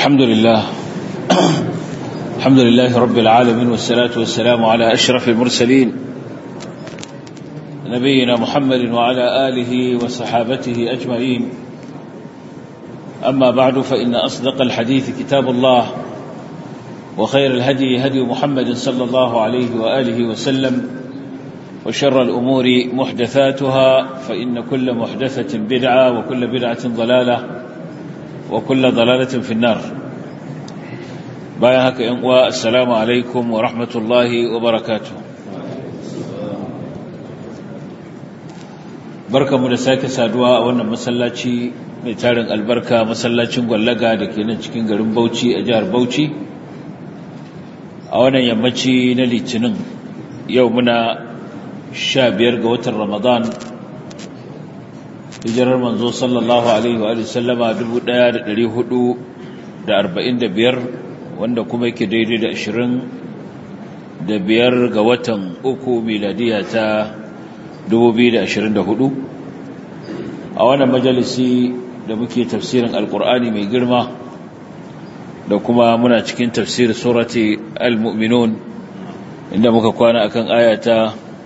الحمد لله رب العالمين والصلاة والسلام على أشرف المرسلين نبينا محمد وعلى آله وصحابته أجمعين أما بعد فإن أصدق الحديث كتاب الله وخير الهدي هدي محمد صلى الله عليه وآله وسلم وشر الأمور محدثاتها فإن كل محدثة بدعة وكل بدعة ضلالة وكل ضلالة في النار بايهك إنقوى السلام عليكم ورحمة الله وبركاته بركة مدساك سادوا وانا مسلاتي ميتارن البركة مسلاتي نقلقا دكينا چكين غرم بوچي أجار بوچي وانا يمچي نلي تنن يومنا شابير قوة رمضان hijirar manzo sallallahu alaihi wa sallama 1445 wanda kuma yake daidai da 25 ga watan uku miladiya ta 2024 a wannan majalisi da muke tafsirin alqur'ani mai girma da kuma muna cikin tafsir surati al-mu'minun inda muka kwana akan ayata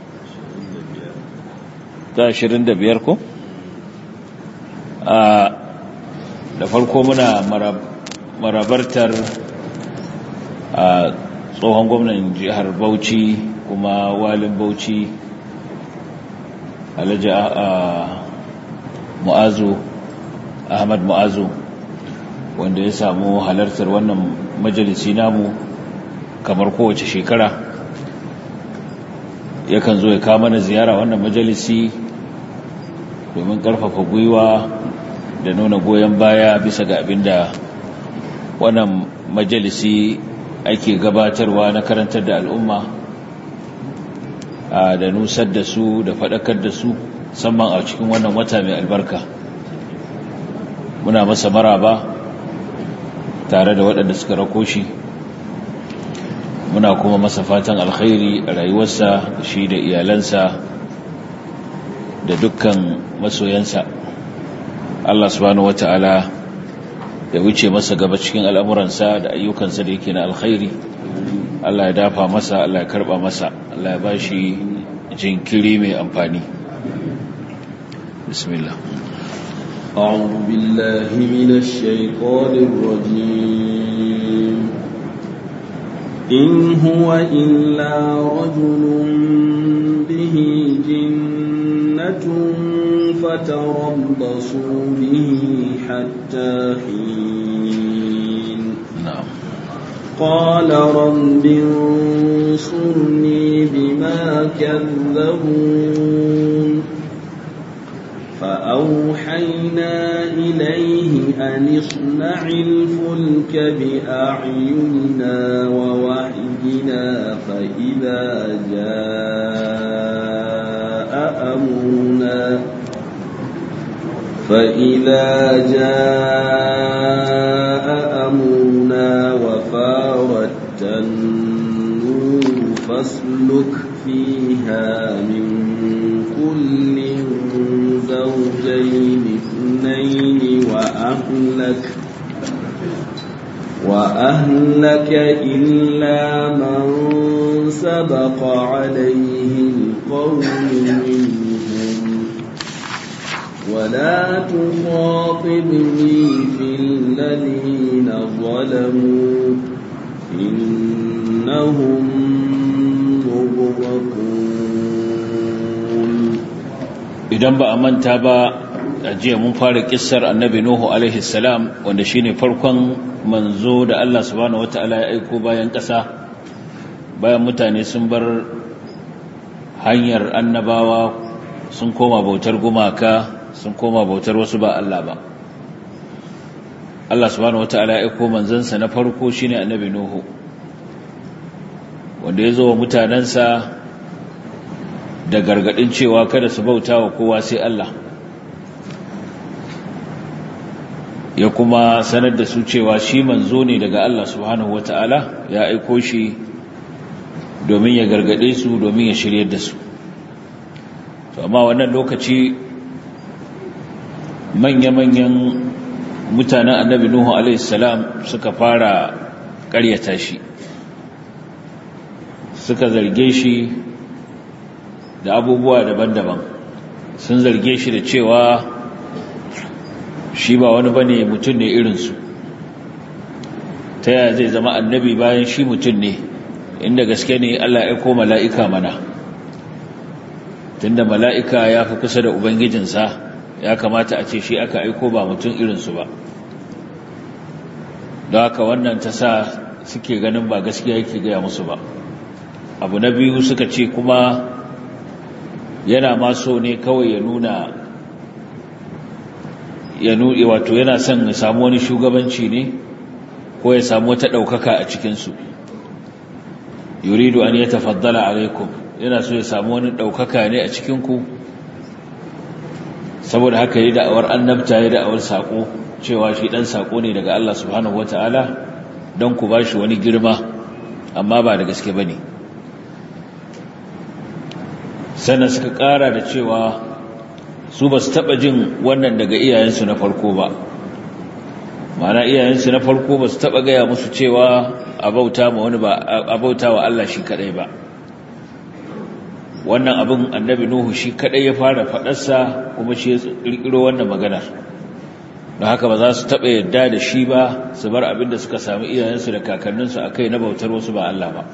ta 25 ko da farko muna marabartar tsohon gwamnan jihar Bauchi kuma walin Bauchi Alhaji Ahmad Mu'azu wanda ya samu halartar wannan majalisi namu kamar kowace shekara yakan zo ya kawo mana ziyara wannan majalisi domin karfafa gwiwa da nuna goyon baya bisa ga abin da wannan majalisi ake gabatarwa na karantar da al'umma da nusar da su da faɗakar da su musamman a cikin wannan wata mai albarka muna masa maraba tare da waɗanda suka rako shi muna kuma masa fatan alkhairi a rayuwarsa da shi da iyalansa da dukkan masoyansa Allah subhanahu wata'ala ya wuce masa gaba cikin al'amuransa da ayyukansa da yake na alkhairi Allah ya dafa masa Allah ya karba masa Allah ya bashi jinkiri mai amfani bismillah أعوذ بالله من الشيطان الرجيم إن هو إلا رجل به جنة فتربصوا به حتى حين قال رب انصرني بما كذبون فأوحينا إليه أن اصنع الفلك بأعيننا ووحينا فإذا جاء أمرنا وفارت النور فاسلك فيها من كل زوجين اثنين وأهلك إلا من سبق عليه القول منهم ولا تخاطبني في الذين ظلموا إنهم مغرقون idan ba a manta ba a jiya mun fara kissar annabi Nuhu alaihi salam wanda shine farkon manzo da Allah subhanahu wataala ya aiko bayan ƙasa bayan mutane sun bar hanyar annabawa sun koma bautar gumaka sun koma bautar wasu ba Allah ba Allah subhanahu wataala ya aiko manzansa na farko shine annabi Nuhu wanda ya zo wa mutanansa da gargadin cewa kada su bauta wa kowa sai Allah ya kuma sanar da su cewa shi manzo ne daga Allah subhanahu wataala ya aiko shi domin ya gargade su domin ya shiryar da su to amma wannan lokaci manya-manyan mutanen annabi Nuhu alaihi salam suka fara ƙaryata shi, suka zarge shi da abubuwa daban-daban. Sun zarge shi da cewa shi ba wani bane, mutum ne irinsu. Ta yaya zai zama annabi bayan shi mutum ne? Inda gaske ne Allah ya aiko mala'ika mana, tunda mala'ika ya fi kusa da ubangijinsa, ya kamata a ce shi aka aiko ba mutum irinsu ba. Don haka wannan ta sa suke ganin ba gaskiya yake gaya musu ba. Abu na biyu suka ce kuma yana maso ne kawai wato yana son ya samu wani shugabanci ne, ko ya samu wata ɗaukaka a cikinsu. Yuridu an ya tafaddala alaikum, yana so ya samu wani ɗaukaka ne a cikinku, saboda haka yi da'awar annabta, yi da'awar saƙo, cewa shi ɗan saƙo ne daga Allah subhanahu wa ta'ala, don ku ba shi wani girma, amma ba da gaske ba ne. Sannan suka ƙara da cewa su ba su taɓa jin wannan daga iyayensu na farko ba. Ma'ana iyayensu na farko ba su taɓa gaya musu cewa a bauta wa Allah shi kaɗai ba. Wannan abin annabi Nuhu shi kaɗai ya fara faɗarsa, kuma shi ya ƙirƙiro wannan maganar. Don haka ba za su taɓa yadda da shi ba, su bar abin da suka sami iyayensu da kakanninsu a kai na bautar wasu ba Allah ba.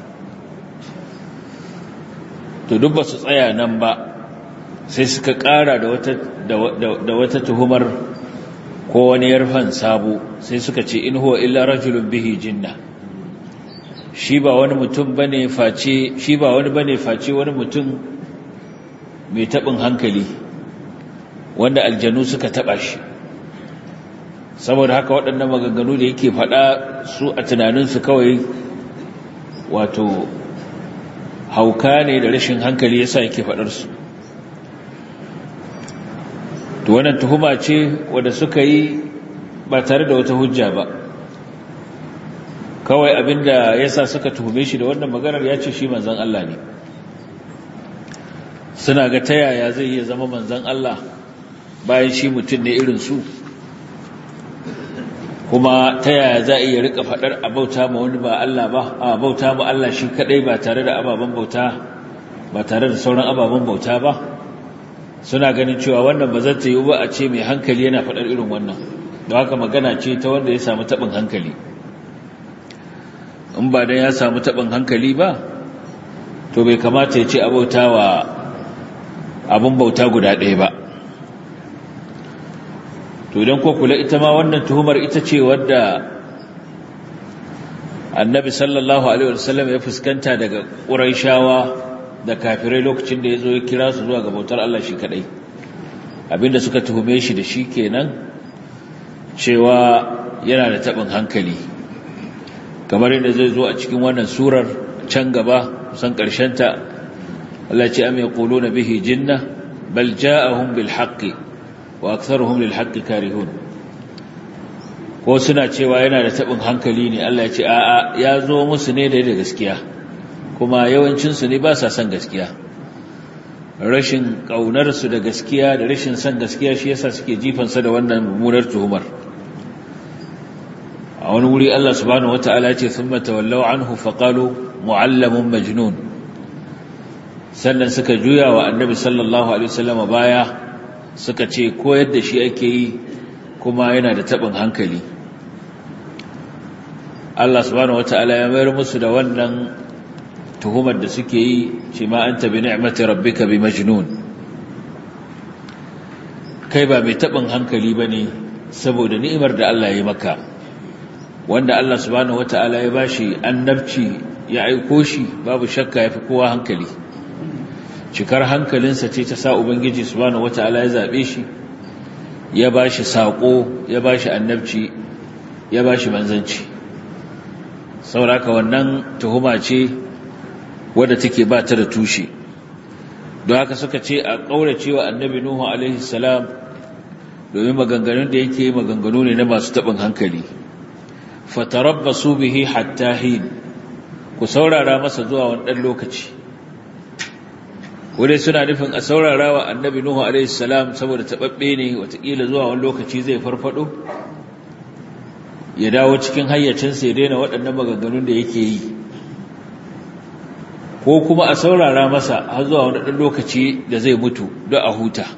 To duk ba su tsaya nan ba, sai suka ƙara da wata tuhumar ko wani yarfan sabo, sai suka ce in huwa illa rajulun bihi jinna. Shi ba wani mutum bane face wani mutum mai tabin hankali, wanda aljanu suka taba shi. Saboda haka waɗannan maganganu da yake faɗa su a tunaninsu kawai wato hauka ne da rashin hankali yasa yake faɗar su. To wannan tuhuma ce wanda suka yi ba tare da wata hujja ba. Kawai abinda yasa suka tuhume shi da wannan maganar, ya ce shi manzon Allah ne. Suna ga ta yaya zai iya zama manzon Allah bayan shi mutum ne irin su, kuma ta yaya za a iya rika faɗar abauta ma wani ba Allah ba, a bauta ma Allah shi kadai ba tare da ababen bauta, ba tare da sauran ababen bauta ba. Suna ganin cewa wannan ba zai yi ba a ce mai hankali yana faɗar irin wannan. Don haka magana ce ta wanda ya samu taɓin hankali. In ba dan ya samu taɓin hankali ba, to bai kamata ya ce abauta wa abin bauta guda ɗaya ba. To idan ko kula, ita ma wannan tuhumar ita ce wadda Annabi sallallahu alaihi wasallam ya fuskanta daga Qurayshawa da kafirai lokacin da ya zo ya kira su zuwa ga bautar Allah shi kadai. Abinda suka tuhume shi da shi kenan, cewa yana da taɓin hankali, kamar yadda zai zo a cikin wannan surar can gaba kusan ta. Allah ce am yaquluna bihi jinna bal ja'ahum bil haqqi wa aktharuhum lil haqqi karihun. Ko suna cewa yana da taɓin hankali ne, Allah ya ce a'a, ya zo musu ne da gaskiya, kuma yawancinsu ne ba sa son gaskiya. Rashin ƙaunarsu da gaskiya da rashin son gaskiya shi yasa suke jifansa da wannan mummunar tuhumar. A wani wuri Allah subhanahu wata'ala ce thumma tawallaw anhu faqalu mu'allamun majnun. Sannan suka juya wa Annabi sallallahu alaihi wasallam baya, suka ce koyar da shi ake yi, kuma yana da tabin hankali. Allah subhanahu wata'ala ya mayar musu da wannan tuhumar da suke yi, ce ma anta bi ni'mati rabbika bi majnun. Kai ba mai tabin hankali bane saboda ni'imar da Allah ya maka, wanda Allah subhanahu wata'ala ya bashi annabci, ya aiko shi, babu shakka yafi kowa hankali. Cikar hankalinsa ce ta sa Ubangiji subhanahu wata'ala ya zabe shi, ya bashi sako, ya bashi annabci, ya bashi manzanci. Sauraka wannan tuhuma ce wadda take ba ta da tushe. Don haka suka ce a ƙaurace wa annabi Nuhu alaihi salam, domin maganganun da yake maganganu ne na masu taɓin hankali. Fatarabbasu bihi hatta hin, ku saurara masa zuwa wani ɗan lokaci. Wadai suna nufin a saurara wa annabi Nuhu alaihi salam saboda taɓaɓɓe ne, watakila zuwa wani lokaci zai farfaɗo, ya dawo cikin hayyacinsa ya daina waɗannan maganganun da yake yi, ko kuma a saurara masa har zuwa wani ɗan lokaci da zai mutu don a huta,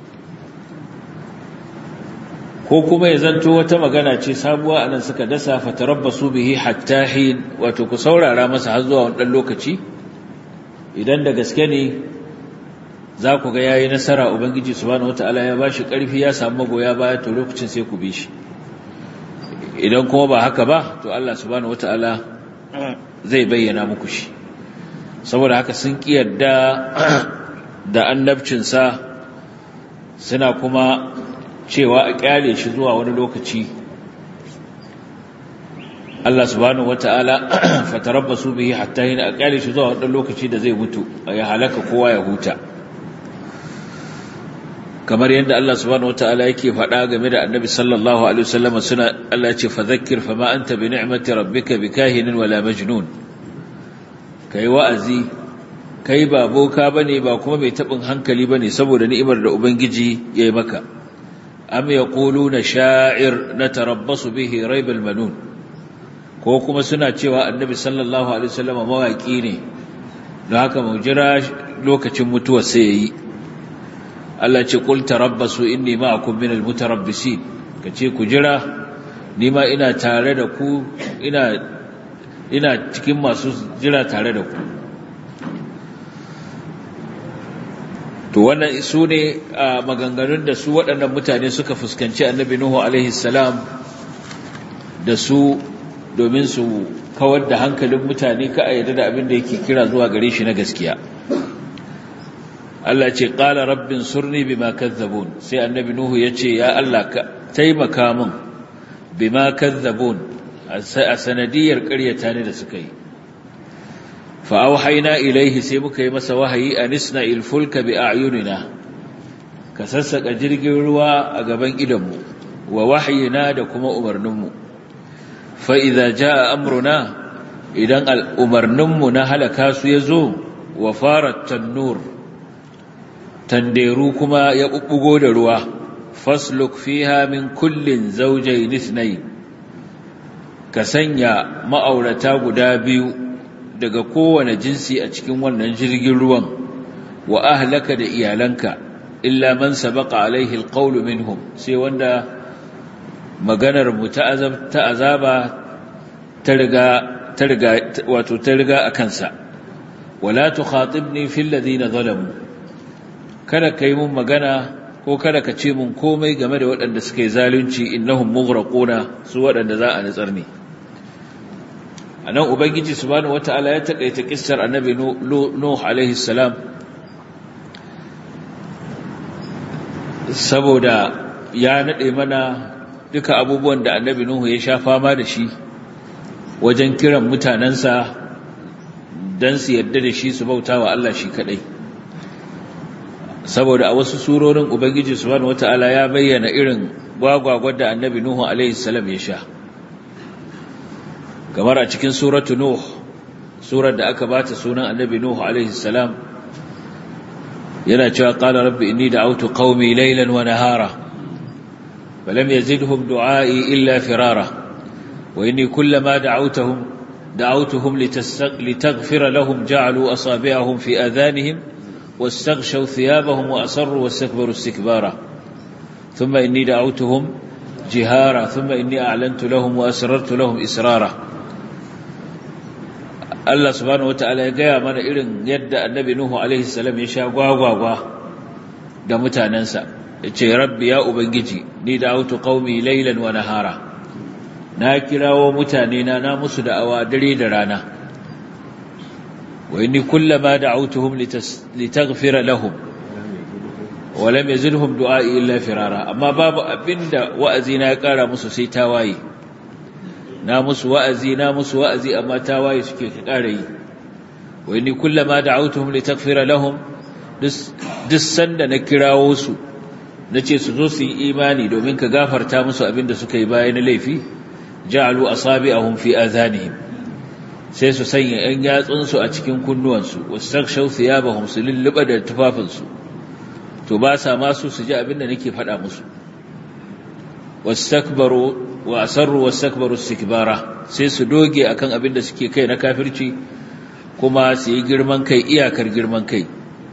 ko kuma ya zanto wata magana ce sabuwa anan suka dasa fatarabbasu bihi hatta hin, wato ku saurara masa har zuwa wani ɗan lokaci, idan da gaske ne za ku ga yayi nasara, ubangiji subhanahu wataala ya bashi ƙarfi, ya samu magoya baya, to lokacin sai ku bi shi. Idan kuma ba haka ba, to Allah subhanahu wataala zai bayyana muku shi. Saboda haka sun kiyarda da annabcinsa, suna kuma cewa a kyale shi zuwa wani lokaci. Allah subhanahu wataala fatarabbasu bihi hatta hin, a kyale shi zuwa wani lokaci da zai mutu, ya halaka kowa ya huta. Kamar yadda Allah subhanahu wataala yake faɗa game da Annabi sallallahu alaihi wasallam, suna Allah ya ce fadhakkir fama anta bi ni'mati rabbika bikahinin wala majnun. Kai wa'azi, kai ba boka bane ba kuma mai tabin hankali bane saboda ni'imar da ubangiji yayi maka. Am yaquluna sha'ir natarabbasu bihi raibal manun, ko kuma suna cewa Annabi sallallahu alaihi wasallam mawaki ne, don haka mu jira lokacin mutuwa sai yayi. Allah ce qul tarabbasu inni ma'akum minal mutarabbisin, kace ku jira, ni ma ina tare da ku, ina cikin masu jira tare da ku. To wannan su ne maganganun da su waɗannan mutane suka fuskanci Annabi Nuhu alaihi salam da su, domin su kawar da hankalin mutane ka ayyada da abin da yake kira zuwa gare shi na gaskiya. Allah ce qala rabbin surni bima kazzabun, sai Annabi Nuhu yace ya Allah ka taimaka min bima kazzabun, a sanadiyar ƙaryata ne da suka yi. Fa auhayna ilaihi, sai muka yi masa wahayi, anisna ilfulka bi a'yunina, ka sassaka jirgin ruwa a gaban idonmu, wa wahyina da kuma umarninmu. Fa idza jaa amruna, idan al'umarninmu na halaka su yazo, wa farat tanur, tanderu kuma ya bubbugo da ruwa, fasluk fiha min kullin zawjayn ithnayn, ka sanya ma'aurata guda biyu daga kowane jinsi a cikin wannan jirgin ruwan, wa ahlaka da iyalanka, illa man sabaqa alaihi alqawlu minhum, sai wanda maganar mu ta azaba ta riga a kansa. Wala tukhatibni fil ladina zalamu, kada ka yi mun magana ko kada ka ce mun komai game da waɗanda suka yi zalunci, innahum mughraquna, su waɗanda za a nutsar ne. Anan ubangiji subhanahu wataala ya takaita kissar Annabi Nuh alaihi salam saboda ya nade mana duka abubuwan da Annabi Nuhu ya sha fama da shi wajen kiran mutanansa dan su yarda da shi, su bautawa Allah shi kadai. Saboda a wasu surorin ubangiji subhanahu wataala ya bayyana irin gwagwagwar da Annabi Nuhu alaihi salam ya sha, kamar a cikin suratu Nuh, surar da aka bata sunan Annabi Nuhu alaihi salam, yana cewa qala rabbi inni da'awtu qaumi laylan wa nahara falam yazidhum du'ai illa firara wa inni kullama da'awtuhum litaghfira lahum ja'alu asabi'ahum fi adhanihim واستغشوا ثيابهم وأصروا واستكبروا استكبارا ثم إني دعوتهم جهارا ثم إني أعلنت لهم وأسررت لهم إسرارا. الله سبحانه وتعالى قال من إذن يد النبي نوح عليه السلام يشاء غواغوا da mutanansa, yace rabbi ya ubangiji ni da'awtu qaumi laylan wa nahara, na kirawo mutane na musu da'awa dare da rana. وإني كلما دعوتهم لتغفر لهم ولم يزلهم دعائي إلا فرارا. أما باب أبند وأزينا يقال مسو سي تاواي، نامس وأزي أما تاواي سكي قاري. وإني كلما دعوتهم لتغفر لهم دسن نكراوسو nace su zo su yi imani domin ka gafarta musu abinda suka yi bayan laifi, ja'alu asabi'ahum fi adhanihim, sai su sanya ‘yan yatsunsu a cikin kunnuwansu, wastaghshaw thiyabahum, su lulluɓa da tufafinsu, to ba sa masu su ji abin da nake faɗa musu. Wastakbaru wa asarru wastakbaru istikbara, sai su doge akan abin da suke kai na kafirci kuma su yi girman kai iyakar girman kai.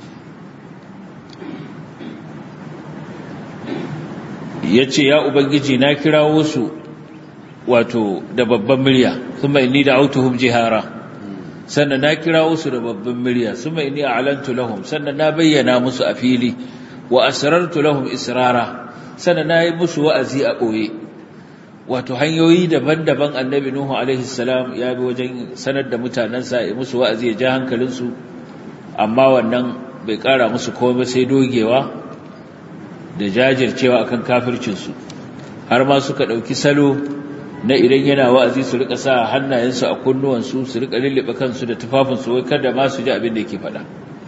Yace ya ubangiji na kirawo su wato da babban murya, thumma inni da'awtuhum jihara, sannan na kirawo su da babban murya, thumma inni a'lantu lahum, sannan na bayyana musu a fili, wa asrartu lahum israra, sannan na yi musu wa'azi a ɓoye. Wato hanyoyi daban-daban annabi Nuhu alaihi salam ya bi wajen sanar da mutanensa, ya musu wa'azi, ya ja hankalinsu, amma wannan bai ƙara musu komai sai dogewa da jajircewa akan kafircinsu, har ma suka ɗauki salo na idan yana wa'azi su rika sa hannayensu a kunnuwansu, su rika lullube kansu da tufafinsu wai kada ma su ji abin da yake faɗa.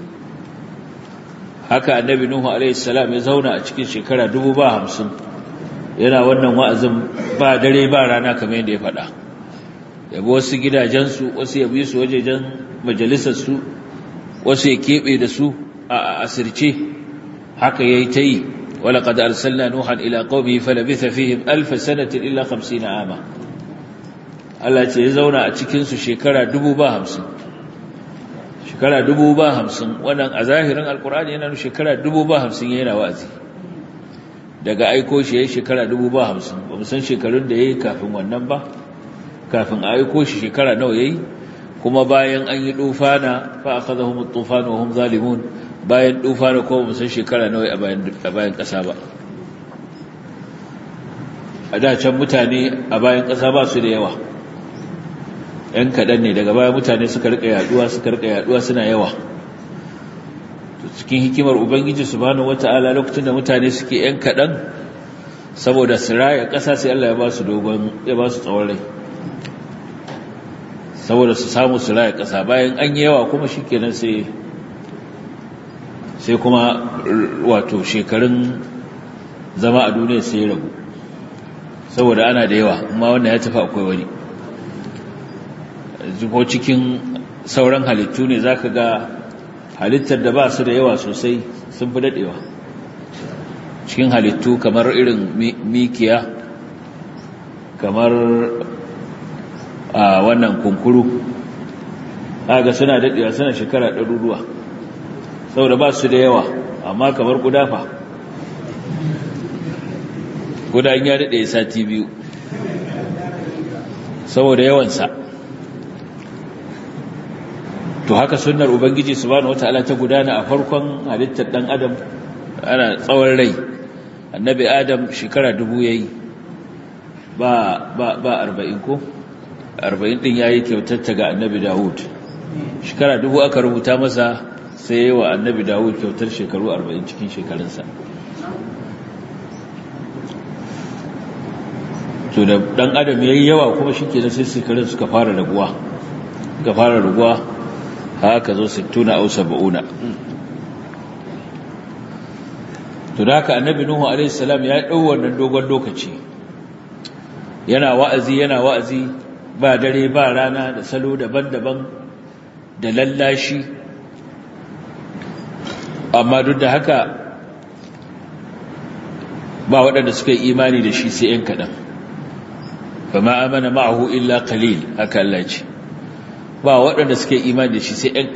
Haka annabi Nuhu alaihi salam ya zauna a cikin shekara 50 yana wannan wa'azin ba dare ba rana kamar yadda ya faɗa. Yabi wasu gidajensu, wasu ya bi su wajejen majalisarsu, wasu ya keɓe da su a asirce, haka yayi ta yi. ولقد أرسلنا نوحا إلى قومه فلبث فيهم 1000 سنة إلا 50 عاما. Allah ce ya zauna a cikinsu shekara 50,000. Shekara 50,000 wannan a zahirin alkur'ani yana nuna shekara 50,000 yana wa'azi. Daga aiko shi yayin shekara 50,000, ba mu san shekarun da yayi kafin wannan ba. Kafin a aiko shi shekara nawa yayi, kuma bayan an yi tufana fa akhadhahum at-tufan wa hum zalimun, bayan tufana ko mu san shekara nawa a bayan ƙasa ba. A da can mutane a bayan ƙasa ba su da yawa, ‘yan kaɗan ne, daga baya mutane suka rika yaduwa suna yawa. Cikin hikimar Ubangiji subhanahu wata'ala, lokacin da mutane suke ‘yan kaɗan, saboda su raya ƙasa sai Allah ya ba su tsawon rai, saboda su samu su raya ƙasa. Bayan an yi yawa kuma shikenan sai kuma wato shekarun zama a duniya sai ya ragu, saboda ana da yawa, amma wannan ya tafi akwai wani. Ko cikin sauran halittu ne zaka ga halittar da ba su da yawa sosai sun fi daɗewa. Cikin halittu kamar irin mikiya, kamar wannan kunkuru, ga suna daɗewa, suna shekara ɗaruruwa, saboda ba su da yawa. Amma kamar kudafa, kudan ya daɗe sati 2 saboda yawansa. To haka sunnar Ubangiji subhanahu wataala ta gudana a farkon halittar dan Adam, ana tsawon rai. Annabi Adam shekara 1000 yayi, ba 40 ko 40 din yayi kyautar ta ga Annabi Dawud. Shekara 1000 aka rubuta masa, sai yayi wa Annabi Dawud kyautar shekaru 40 cikin shekarunsa. To da dan Adam yayi yawa kuma shikenan sai shekarun suka fara raguwa. Haka zo 60 au 70. To da haka annabi Nuhu alaihi salam ya dau wannan dogon lokaci yana wa'azi ba dare ba rana, da salo daban-daban, da lallashi. Amma duk da haka ba waɗanda suka yi imani da shi sai ‘yan kaɗan. Fama amana ma'ahu illa qalil, haka Allah ce. Ba waɗanda suka yi imani da shi sai ‘yan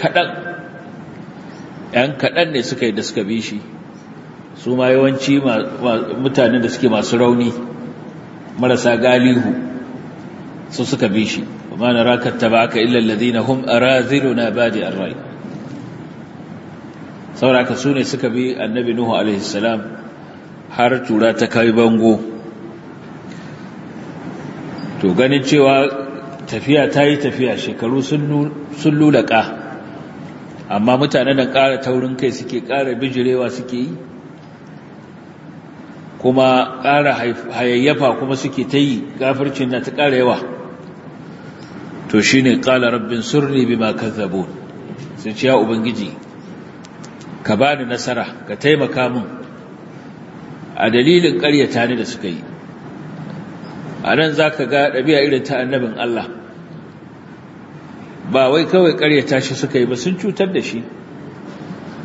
kaɗan ne suka yi da suka bi shi. Su ma yawanci mutanen da suke masu rauni, marasa galihu, su suka bi shi. Wa na raka tabaka illa alladhina hum araziluna badi ar-ray. Sauraka su ne suka bi annabi Nuhu alaihi salam har tura ta kai bango. To ganin cewa tafiya ta yi tafiya, shekaru sun lulaka, amma mutanen nan ƙara taurin kai suke, ƙara bijirewa suke yi, kuma ƙara hayayyafa kuma suke ta yi, gafircin na ta ƙara yawa. To shi ne ƙala rabbin surni bima kazzabun, sai ce ya Ubangiji ka ba ni nasara, ka taimaka min a dalilin ƙaryata ni da suka yi. A nan za ka ga ɗabi'a irin ta annabin Allah, ba wai kawai ƙaryata shi suka yi ba, sun cutar da shi.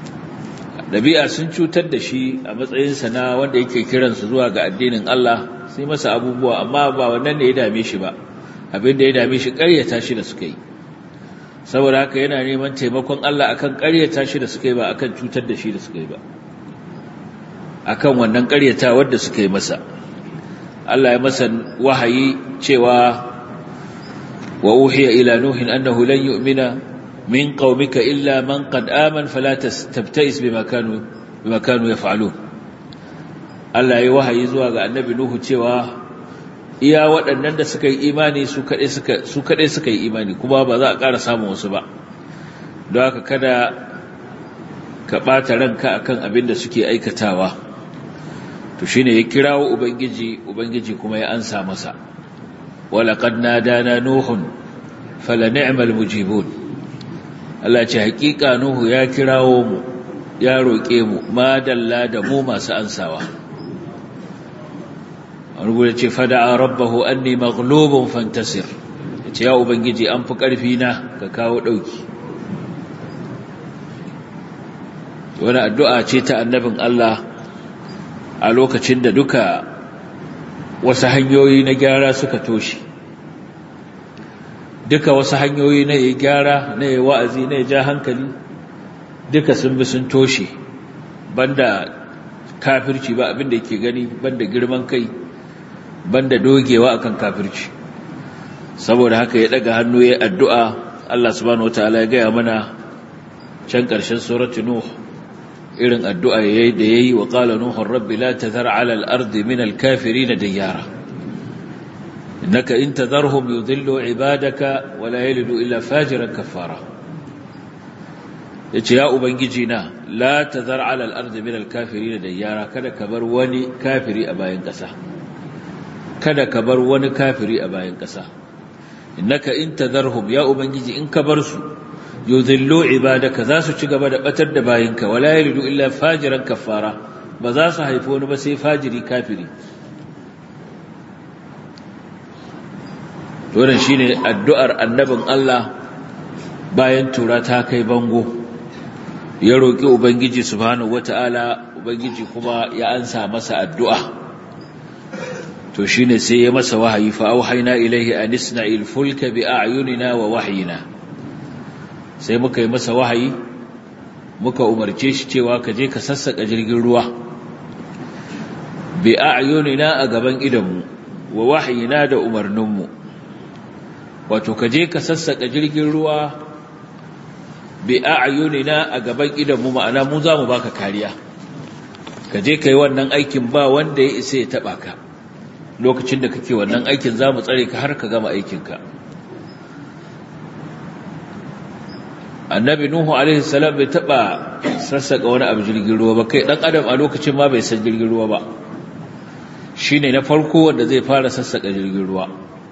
Ɗabi'a sun cutar da shi a matsayinsa na wanda yake kiransu zuwa ga addinin Allah, sai masa abubuwa amma ba wannan ne ya dame shi ba, abin da ya dame shi ƙaryata shi da suka yi. Saboda haka yana neman taimakon Allah akan ƙaryata shi da suka yi ba akan cutar da shi da suka yi ba, akan wannan ƙaryata wanda suka yi masa. Allah ya masa wahayi cewa wa uhiya ila nuhin annahu lan yu'mina min qaumika illa man qad amana fala tabta'is bima kanu yaf'alun. Allah ya wahayi zuwa ga annabi Nuhu cewa iya waɗannan da suka yi imani su kaɗai suka yi imani, kuma ba za a ƙara samun wasu ba. Don haka kada ka ɓata ranka akan abin da suke aikatawa. To shine ya kirawo ubangiji kuma ya ansa masa. walaqad nadana nuhun falani'mal mujibun. Allah ce hakika Nuhu ya kirawo mu, ya roƙe mu, madalla da mu masu ansawa. Rubuta ce fada'a rabbahu anni maghlubun fantasir. Yace ya ubangiji an fi ƙarfi na, ka kawo dauki. Wani addu'a ce ta annabin Allah a lokacin da duka wasu hanyoyi na gyara suka toshe. Duka wasu hanyoyi na yi gyara, na yi wa'azi, na yi ja hankali, duka sun bi sun toshe, banda kafirci ba abin da yake gani, banda girman kai, banda dogewa akan kafirci. Saboda haka ya daga hannu ya addu'a. Allah subhanahu wataala ya gaya mana can ƙarshen suratu Nuh irin addu'a da yayi, wa qala nuhu rabbi la tadhar 'ala al-ardi min al-kafirin dayyara innaka in tadharhum yudhillu 'ibadaka wa la yalidu illa fajiran kafara. Yace ya ubangiji na, la tadhar 'ala al-ardi min al-kafirin dayyara, kada ka bar wani kafiri a bayan ƙasa, kada ka bar wani kafiri a bayan ƙasa. Innaka in tadharhum, ya ubangiji in ka bar su, yudhillu ibadaka, za su ci gaba da batar da bayinka, wala yalidu illa fajiran kafara, ba za su haifi wani ba sai fajiri kafiri. Wannan shine addu'ar annabin Allah bayan tura ta kai bango, ya roki ubangiji subhanahu wataala, ubangiji kuma ya ansa masa addu'a. To shine sai ya masa wahayi, fa auhayna ilayhi an isna'il fulka bi a'yunina wa wahyina. Sai muka yi masa wahayi, muka umarce shi cewa ka je ka sassaka jirgin ruwa, bi a'yunina, a gaban idanmu, wa wahyina, da umarninmu. Wato ka je ka sassaka jirgin ruwa bi a'yunina, a gaban idanmu, ma'ana mu za mu baka kariya. Ka je ka yi wannan aikin, ba wanda ya isa ya taba ka. Lokacin da kake wannan aikin za mu tsare ka har ka gama aikinka. Annabi Nuhu alaihi salam bai taba sassaka wani abu jirgin ruwa ba, kai dan adam a lokacin ma bai san jirgin ruwa ba. Shine na farko wanda zai fara sassaka jirgin ruwa.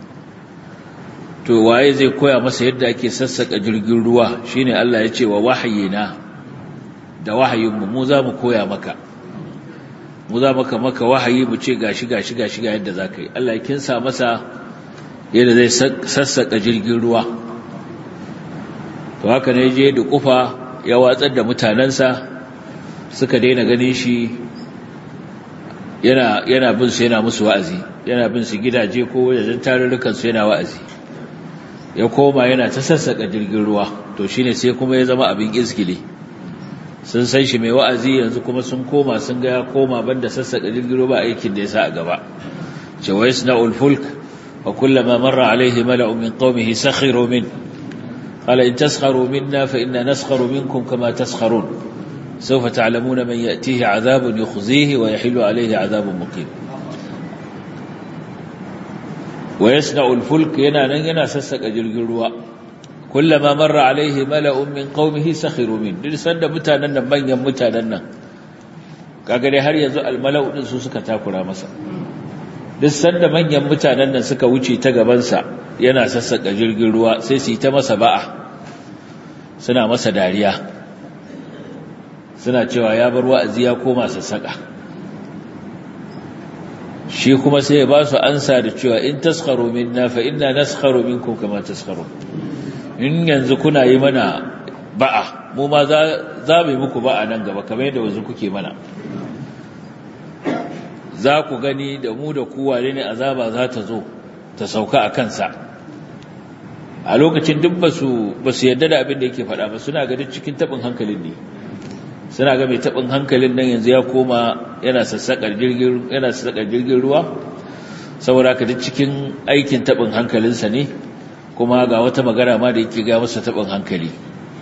To waye zai koya masa yadda ake sassaka jirgin ruwa? Shine Allah ya ce wa wahyina, da wahayinmu mu za mu koya maka. Mu za maka wahayi, mu ce gashi ga yadda za ka yi. Allah ya kinsa masa yadda zai sassaka jirgin ruwa. To haka ne je da kufa, ya watsar da mutanensa, suka daina ganin shi, yana bin su, yana musu wa'azi, yana bin su gidaje ko wajen tarurrukan su yana wa'azi. Ya koma yana ta sassaka jirgin ruwa. To shine sai kuma ya zama abin izgili. Sun san shi mai wa'azi, yanzu kuma sun koma, sun ga ya koma banda sassaka jirgin ruwa aikin da ya sa a gaba. Ce wa yasna'ul fulk wa kullama marra alayhi mala'un min qaumihi sakhiru min qala in taskharu minna fa inna naskharu minkum kama taskharun sawfa ta'lamuna man ya'tihi 'adhabun yukhzihi wa yahillu alayhi 'adhabun muqim. Wa yasna'ul fulk, yana sassaka jirgin ruwa, kullama marra alaihi mala'un min qaumihi sakhiru min. Duk sanda mutanen nan, manyan mutanen nan, kaga dai har yanzu almala'u din su suka takura masa. Duk sanda manyan mutanen nan suka wuce ta gaban sa yana sassaka jirgin ruwa, sai su yi ta masa ba'a, suna masa dariya, suna cewa ya bar wa'azi ya koma sassaka. Shi kuma sai ya ba su ansa da cewa in taskharu minna fa inna naskharu minkum kama taskharun. In yanzu kuna yi mana ba'a, mu ma za mu yi muku ba'a nan gaba, kamar yadda wanzu kuke mana. za ku gani da mu da ku wane ne azaba za ta zo ta sauka a kansa. A lokacin duk ba su yarda da abin da yake faɗa ba, suna ga duk cikin taɓin hankalin ne, suna ga mai taɓin hankalin nan yanzu ya koma yana sassaƙar jirgin ruwa, saboda ka duk cikin aikin taɓin hankalinsa ne, kuma ga wata magana ma da yake ga masa taɓin hankali.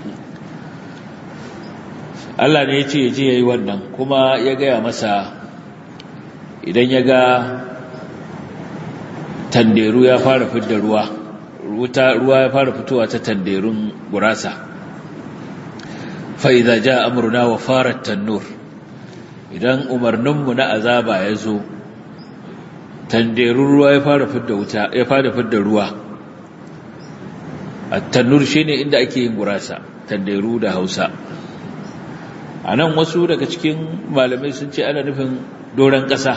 Allah ne ya ce ya je ya yi wannan, kuma ya gaya masa idan ya ga tanderu ya fara fidda ruwa ya fara fitowa ta tanderun gurasa, fa'iza ja amurna wa farar tannur, idan umarninmu na azaba ya zo tanderun ruwa ya fara fidda ruwa. A tannur shi ne inda ake yin gurasa, tanderu da Hausa. A nan wasu daga cikin malamai sun ce ana nufin doron ƙasa,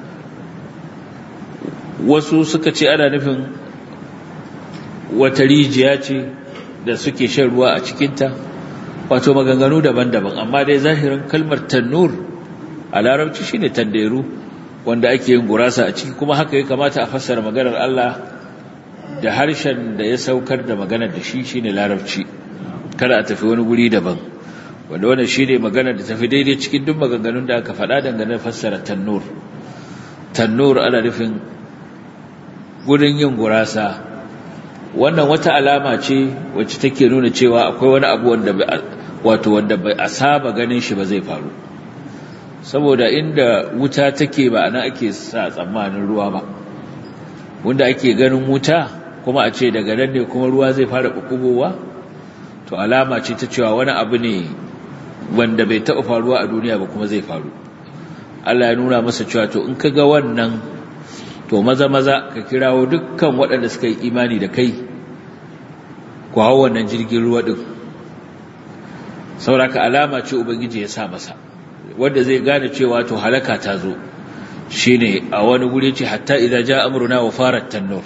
wasu suka ce ana nufin wata rijiya ce da suke shan ruwa a cikinta, wato maganganu daban-daban, amma dai zahirin kalmar tannur a larabci shine tanderu wanda ake yin gurasa a ciki, kuma haka ya kamata a fassara maganar Allah da harshen da ya saukar da maganar da shi shine larabci, kada a tafi wani guri daban, wanda wannan shine maganar da tafi daidai cikin duk maganganun da aka faɗa dangane da fassara tannur. Tannur ana nufin gurin yin gurasa. Wannan wata alama ce wacce take nuna cewa akwai wani abu wanda bai a saba ganin shi ba zai faru, saboda inda wuta take ba nan ake sa tsammanin ruwa ba, wanda ake ganin wuta kuma a ce daga nan ne kuma ruwa zai fara bukubowa, to alama ce ta cewa wani abu ne wanda bai taɓa faruwa a duniya ba kuma zai faru. Allah ya nuna masa cewa to in ka ga wannan, to maza ka kirawo dukkan waɗanda suka yi imani da kai ku hau wannan jirgin ruwa ɗin. Sauraka alama ce Ubangiji ya sa masa, wanda zai gane cewa to halaka ta zo, shi ne a wani guri ce hatta idan ja amurna wa farar tannur,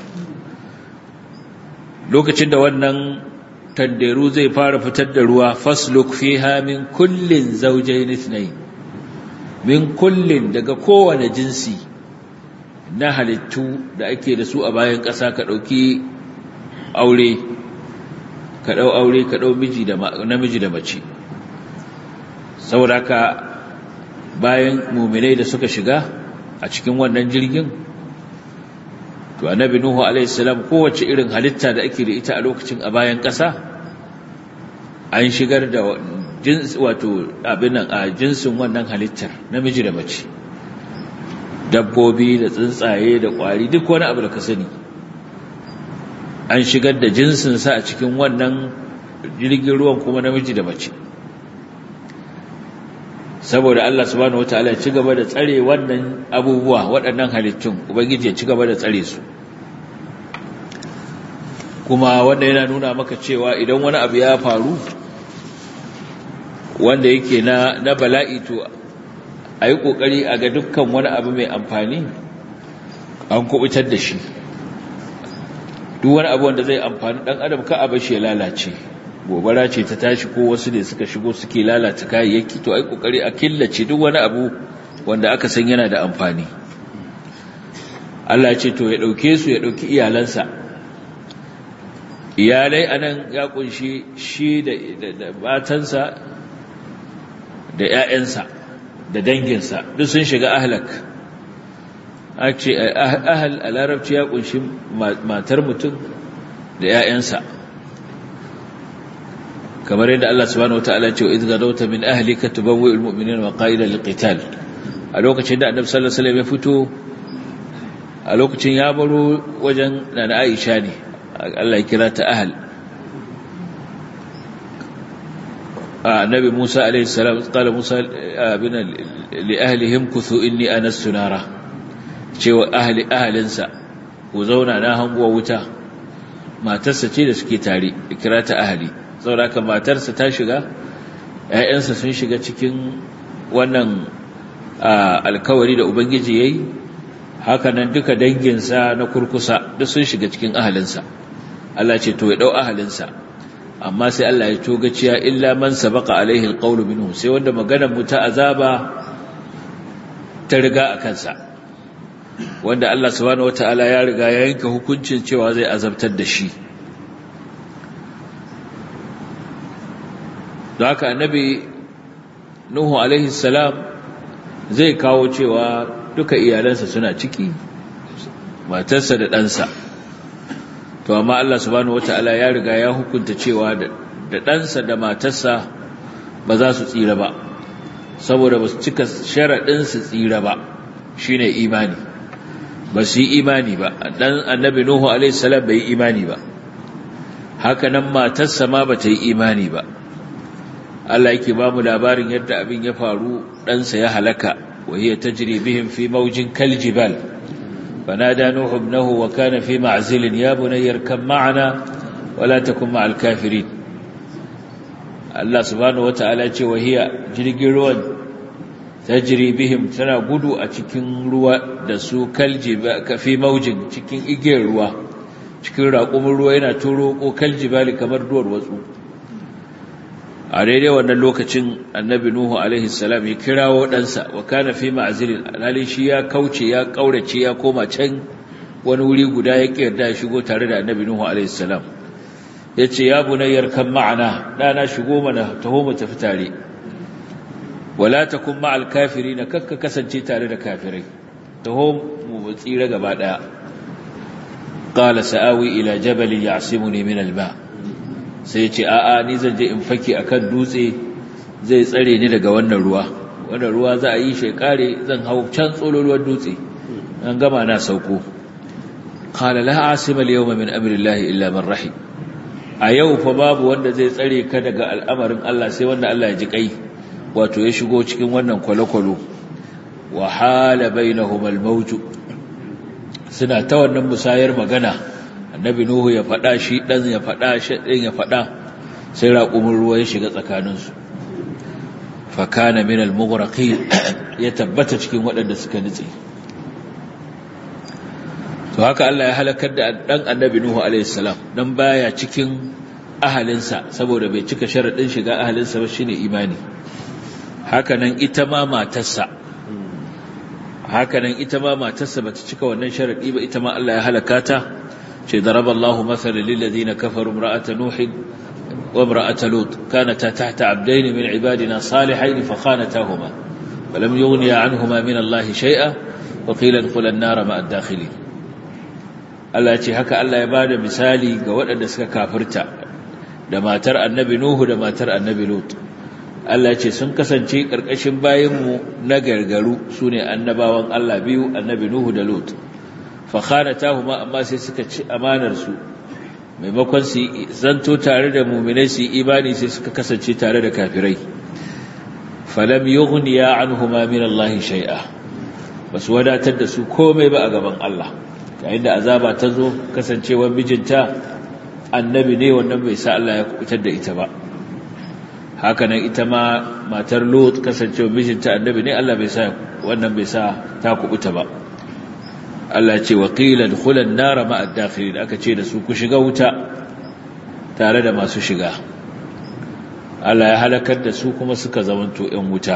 lokacin da wannan tanderu zai fara fitar da ruwa, fasluk fiha min kullin zawjayn ithnayn, min kullin daga kowane jinsi na halittu da ake da su a bayan ƙasa, ka ɗauki aure, ka ɗau namiji da mace. Saboda haka bayan muminai da suka shiga a cikin wannan jirgin, to annabi Nuhu alaihi salam kowace irin halitta da ake da ita a lokacin a bayan ƙasa an shigar da wato abin nan a jinsin wannan halittar, namiji da mace, dabbobi da tsuntsaye da ƙwari, duk wani abu da ka sani an shigar da jinsinsa a cikin wannan jirgin ruwan, kuma namiji da mace, saboda Allah subhanahu wataala ya ci gaba da tsare wannan abubuwa, waɗannan halittun Ubangiji ya ci gaba da tsare su. Kuma wanda yana nuna maka cewa idan wani abu ya faru wanda yake na bala'i, to a yi ƙoƙari a ga dukkan wani abu mai amfani an kubutar da shi. Duk wani abu wanda zai amfani ɗan adam ka a bashi ya lalace, gobara ce ta tashi ko wasu ne suka shigo suke lalata kayayyaki, to a yi ƙoƙari a killace duk wani abu wanda aka san yana da amfani. Allah ce to ya ɗauke su, ya ɗauki iyalansa. Iyalai anan ya ƙunshi shi da matansa da ‘ya'yansa da danginsa, duk sun shiga ahlak. A ce ahal a larabci ya ƙunshi matar mutum da ‘ya'yansa, kamar yadda Allah subhanahu wa ta'ala ce wa idh gadawta min ahlika tubawwi'ul mu'minina maqa'ida liqital. A lokacin da Annabi sallallahu alaihi wasallam ya fito, a lokacin ya baro wajen Nana Aisha ne, Allah ya kira ta ahal. Annabi Musa alaihi salam qala Musa bina li ahlihim kuthu inni anastu nara, cewa ahalinsa ku zauna na hanguwa wuta. Matarsa ce da suke tare, kira ta ahli, saboda haka matarsa ta shiga, ƴaƴansa sun shiga cikin wannan alkawari da Ubangiji yayi, haka nan duka danginsa na kurkusa duk sun shiga cikin ahalinsa. Allah ce to ya dau ahalinsa, amma sai Allah ya togaciya illa man sabaqa alaihi alqawlu minhum, sai wanda maganar mu ta azaba ta riga a kansa, wanda Allah subhanahu wataala ya riga ya yanke hukuncin cewa zai azabtar da shi. don haka annabi Nuhu alaihi salam zai kawo cewa duka iyalansa suna ciki, matarsa da ɗansa, to amma Allah subhanahu wataala ya riga ya hukunta cewa da ɗansa da matarsa ba za su tsira ba, saboda ba su cika sharaɗin su tsira ba, shine imani. Ba su yi imani ba, dan annabi Nuhu alaihi salam bai yi imani ba, haka nan matarsa ma ba ta yi imani ba. Allah yake ba mu labarin yadda abin ya faru, ɗansa ya halaka, wa hiya tajri bihim fi mawjin kaljibal fanada Nuhu ibnahu wa kana fi ma'zilin ya bunayya irkab ma'ana wa la takun ma'al kafirin. Allah subhanahu wata'ala ce wa hiya, jirgin ruwan, tajri bihim, tana gudu a cikin ruwa da su kaljibal, fi mawjin, cikin igiyar ruwa, cikin raƙumin ruwa yana turo ko kaljibali kamar duwar watsu. A daidai wannan lokacin annabi Nuhu alaihi salam ya kirawo ɗansa, wa kana fi ma'zilin, alhalin shi ya kauce, ya ƙaurace, ya koma can wani wuri guda, ya yarda ya shigo tare da annabi Nuhu alaihi salam. Ya ce, ya bunayyar kan ma'ana, ɗana shigo mana, taho mu tafi tare, wala takun ma'al kafiri, na kakka kasance tare da kafirai, taho mu tsira gaba ɗaya. Qala sa'awi ila jabalin ya'simuni min al-ma', sai ce a'a, ni zan je in fake akan dutse, zai tsare ni daga wannan ruwa za a yi shekare, zan hau can tsololuwar dutse, an gama na sauko. Qala la asima al-yawma min amri llahi illa man rahim, a yau fa babu wanda zai tsare ka daga al'amarin Allah sai wanda Allah ya ji kai, wato ya shigo cikin wannan kwale-kwalo. Wa hala bainahum al-mawj, suna ta wannan musayar magana, annabi Nuhu ya faɗa, shi ɗan ya faɗa, shi ɗin ya faɗa, sai raƙumin ruwa ya shiga tsakaninsu. Fakana min al-mughraqin, ya tabbata cikin waɗanda suka nutse. To haka Allah ya halakar da ɗan annabi Nuhu alaihi salam, dan baya cikin ahalinsa, saboda bai cika sharaɗin shiga ahalinsa ba, shine imani. Haka nan ita ma matarsa bata cika wannan sharaɗi ba, ita ma Allah ya halaka ta. ce daraballahu mathalan lil ladina kafaru imra'ata nuhin wa imra'ata lut kanata tahta 'abdayn min 'ibadina salihayn fa khanatahuma wa lam yughniya 'anhuma min Allahi shay'a wa qila idkhula an-nar ma'a ad-dakhilin. Allah ce haka Allah ya bada misali ga waɗanda suka kafirta da matar annabi Nuhu da matar annabi Lut. Allah ce sun kasance karkashin bayinmu na gargaru, sune annabawan Allah biyu, annabi Nuhu da Lut. Fa khanatahuma, amma sai suka ci amanar su, maimakon su zanto tare da mu'minai su imani, sai suka kasance tare da kafirai. Falam yughniya anhuma min Allah shay'a, basu wadatar da su komai ba a gaban Allah. Yayin da azaba ta zo, kasancewar mijinta annabi ne, wannan bai sa Allah ya kubutar da ita ba. Haka nan ita ma matar Lut, kasancewar mijinta annabi ne, Allah bai sa wannan, bai sa ta kubuta ba. Allah ce wa qila dukhulan nar ma'a ad-dakhilin, aka ce da su ku shiga wuta tare da masu shiga. Allah ya halakar da su kuma suka zamanto ƴan wuta.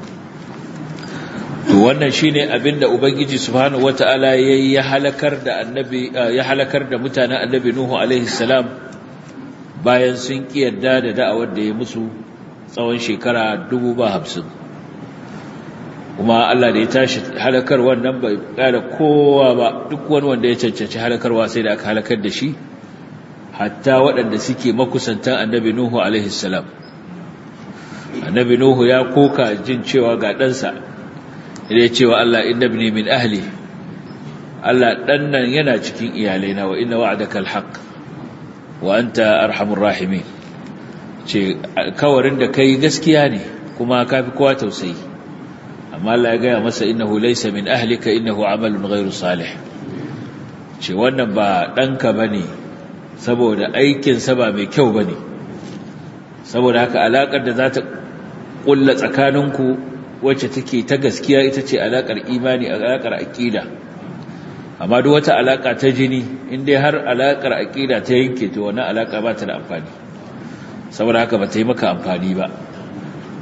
To wannan shine abinda ubangiji subhanahu wataala yayi, ya halakar da mutanen annabi Nuhu alaihi salam bayan sun kiyarda da da'awar da ya musu tsawon shekara 50. Kuma Allah da ya tashi halakar wannan bai kada kowa ba, duk wani wanda ya cancanci halakarwa sai da aka halakar da shi, hatta waɗanda suke makusantan annabi Nuhu alaihi salam. Annabi Nuhu ya koka jin cewa ga ɗansa, ya ce wa Allah, inna ibni min ahli, Allah ɗan nan yana cikin iyalaina, wa inna wa'adaka alhaq wa anta arhamur rahimin. Ce kawarin da kai gaskiya ne, kuma kafi kowa tausayi. Amma Allah ya gaya masa, innahu laysa min ahlika innahu amalun ghairu salih. Ce wannan ba ɗanka bane, saboda aikinsa ba mai kyau bane. Saboda haka alakar da za ta kulla tsakaninku wacce take ta gaskiya ita ce alakar imani, alakar aqida. Amma duk wata alaka ta jini, in dai har alakar aqida ta yanke, to wannan alaka ba ta da amfani, saboda haka ba ta yi maka amfani ba.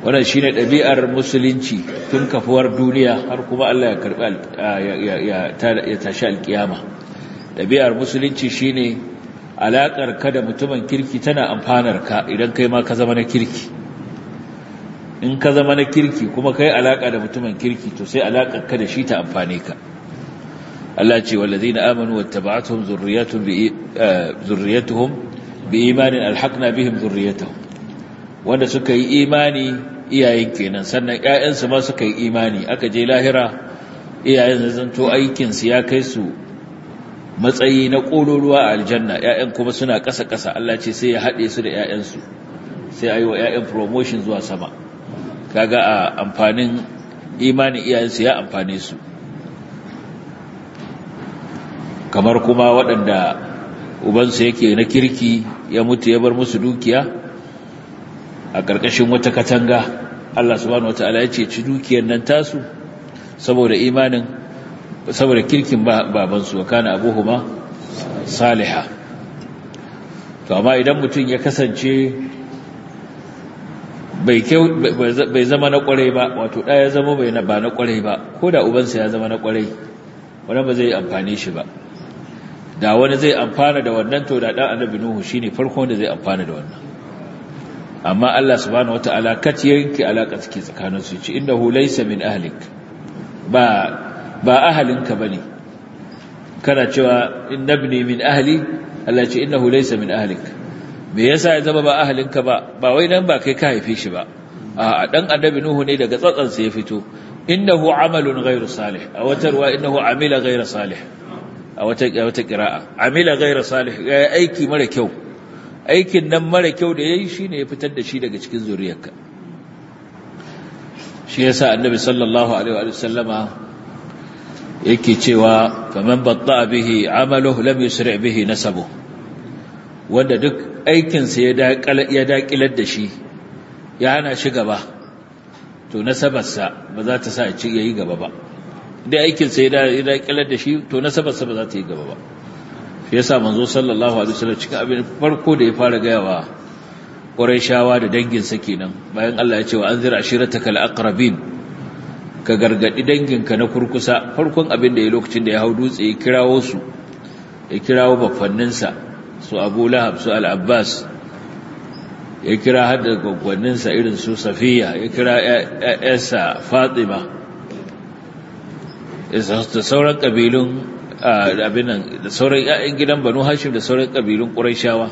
wannan shine ɗabi'ar musulunci tun kafuwar duniya har kuma Allah ya karbi ya tashi alkiyama. Ɗabi'ar musulunci shine alaƙar ka da mutumin kirki tana amfanar ka idan kai ma ka zama na kirki. In ka zama na kirki kuma kai alaƙa da mutumin kirki to sai alaƙar ka da shi ta amfane ka. Allah ce wallazina amanu wattaba'atuhum zurriyatuhum biimanin alhaqna bihim zurriyatuhum, wanda suka yi imani iyayen kenan, sannan ƴaƴansu ma suka yi imani, aka je lahira iyayen zanto aikin su ya kai su matsayi na ƙololuwa a aljanna, ƴaƴan kuma suna ƙasa-ƙasa. Allah ce sai ya haɗe su da ƴaƴansu, sai ayi wa ƴaƴan promotion zuwa sama. Kaga a amfanin imanin iyayensu ya amfane su. Kamar kuma waɗanda ubansu yake na kirki ya mutu ya bar musu dukiya a ƙarƙashin wata katanga, Allah subhanahu wataala ya ce ci dukiyar nan tasu saboda imanin, saboda kirkin babansu, wa kana abuhuma salihah. To amma idan mutum ya kasance bai zama na kwarai ba, wato ɗaya ya zama ba na kwarai ba, ko da ubansa ya zama na kwarai, wani ba zai amfane shi ba. Da wani zai amfana da wannan, to da ɗan annabi Nuhu shine farkon da zai amfana da wannan. Amma Allah subhanahu wata'ala kat yanke alaka take tsakanin su, ce innahu laysa min ahlik, ba ahalinka bane. Kana cewa innabni min ahli, Allah ce innahu laysa min ahlik. Me yasa ya zama ba ahalinka ba wai dan ba kai ka haife shi ba, a dan annabi Nuhu ne daga tsatsansa ya fito. Innahu amalun ghairu salih, a wata ruwa innahu amila ghairu salih, a wata qira'a amila ghairu salih, ya aiki mara kyau. Aikin nan mara kyau da yayi shine ya fitar da shi daga cikin zuriyarka. Shi yasa annabi sallallahu alaihi wa sallama yake cewa faman batta bihi amaluhu lam yusri bihi nasabuhu, wanda duk aikinsa ya daƙilar da shi, ya hana shi gaba, to nasabarsa ba za ta sa ya yi gaba ba. Idan aikinsa ya daƙilar da shi, to nasabarsa ba za ta yi gaba ba. Shi yasa manzo sallallahu alaihi wasallam cikin abin farko da ya fara gayawa Qurayshawa da danginsa kenan, bayan Allah ya ce wa anzir ashiratakal aqrabin, ka gargadi danginka na kurkusa. Farkon abin da ya lokacin da ya hau dutse ya kirawo su, ya kirawo baffanninsa su Abu Lahab, su Al-Abbas, ya kira har da gwaggwanninsa irin su Safiya, ya kira ƴaƴarsa Fatima, da sauran kabilun da sauran ƴaƴan gidan Banu Hashim da sauran kabilun Qurayshawa.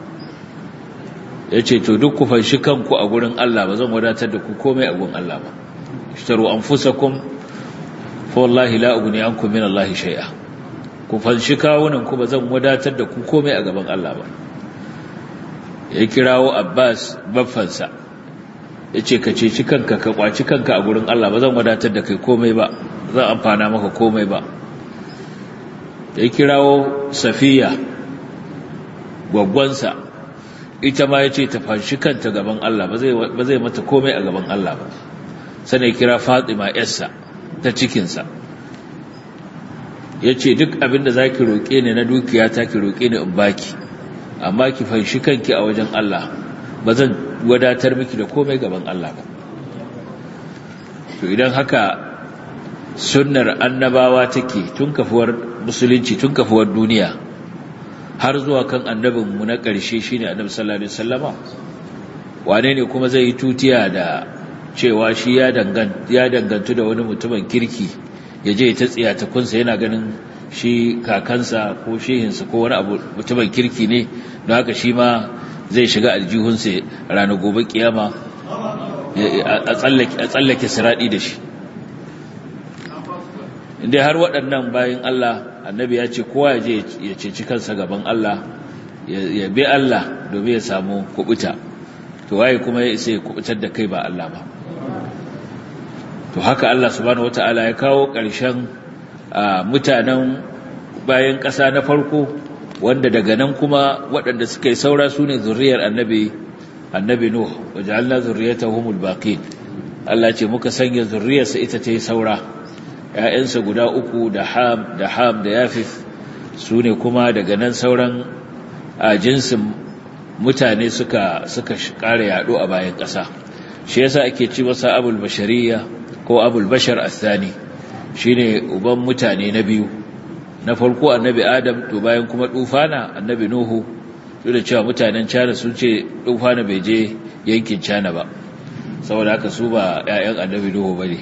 Yace to duk ku fanshi kanku a gurin Allah, ba zan wadatar da ku komai a gurin Allah ba. Ishtaru anfusakum fa wallahi la ughni ankum min Allah shay'a. Ku fanshi kawunan ku, ba zan wadatar da ku komai a gaban Allah ba. Ya kirawo Abbas baffansa, yace ka ceci kanka, ka kwaci kanka a gurin Allah, ba zan wadatar da kai komai ba, zan amfana maka komai ba. Ya kirawo Safiya gwaggwansa, ita ma yace ta fanshi kanta gaban Allah, ba zai mata komai a gaban Allah ba. Sai ya kira Fatima yarsa ta cikinsa, yace duk abinda zaki roke ni na dukiya ta ki roke ni in baki, amma ki fanshi kanki a wajen Allah, ba zan wadatar miki da komai gaban Allah ba. To idan haka sunnar annabawa take tun kafuwar musulunci, tun kafuwar duniya, har zuwa kan annabinmu na ƙarshe shine annabi sallallahu alaihi wasallama, wane ne kuma zai yi tutiya da cewa shi ya dangantu da wani mutumin kirki, ya je ta tsiyatakunsa yana ganin shi kakansa ko shehinsa ko wani abu mutumin kirki ne, don haka shi ma zai shiga aljihunsa ranar gobe kiyama a tsallake siradi da shi. Inda har waɗannan bayan Allah, annabi ya ce kowa ya je ya ceci kansa gaban Allah, ya bi Allah domin ya samu kubuta, to waye kuma ya isa ya kubutar da kai ba Allah ba. To haka Allah subhanahu wata'ala ya kawo ƙarshen mutanen bayan ƙasa na farko, wanda daga nan kuma waɗanda suka yi saura su ne zurriyar annabi Nuh, waja'alna zurriyatahumul baqin. Allah ce muka sanya zurriyarsa ita ta yi saura, ‘ya'yansa guda uku da Ham da Yafif, su ne kuma daga nan sauran jinsin mutane suka ƙara yaɗo a bayan ƙasa. shi yasa ake ci masa abul bashariya ko abul bashar athani shine uban mutane na biyu. Na farko annabi Adam, to bayan kuma Dufana annabi Nuhu, duk da cewa mutanen China sun ce Dufana bai je yankin China ba, saboda haka su ba ƴaƴan annabi Nuhu bane.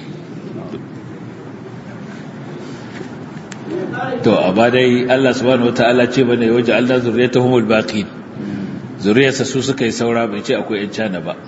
To amma dai Allah subhanahu wataala ce bane waje Allah zurriyatuhumul baqin, zuriyarsa su suka yi saura, bai ce akwai ƴan China ba.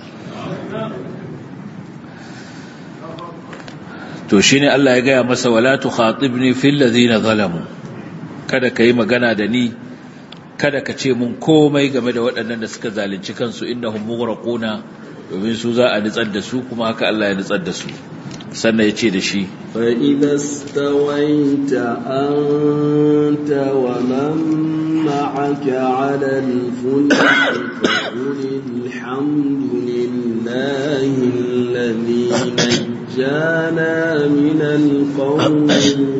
To shine Allah ya gaya masa wala tukhatibni fil ladina zalamu, kada kai magana da ni, kada ka ce mun komai game da waɗannan da suka zalunci kansu, innahum mughraquna, domin su za a nitsar da su, kuma haka Allah ya nitsar da su. Sannan ya ce da shi fa idza stawaita anta wa man ma'aka 'ala al-fulki faqul alhamdulillahi alladhi najjana min al-qawmi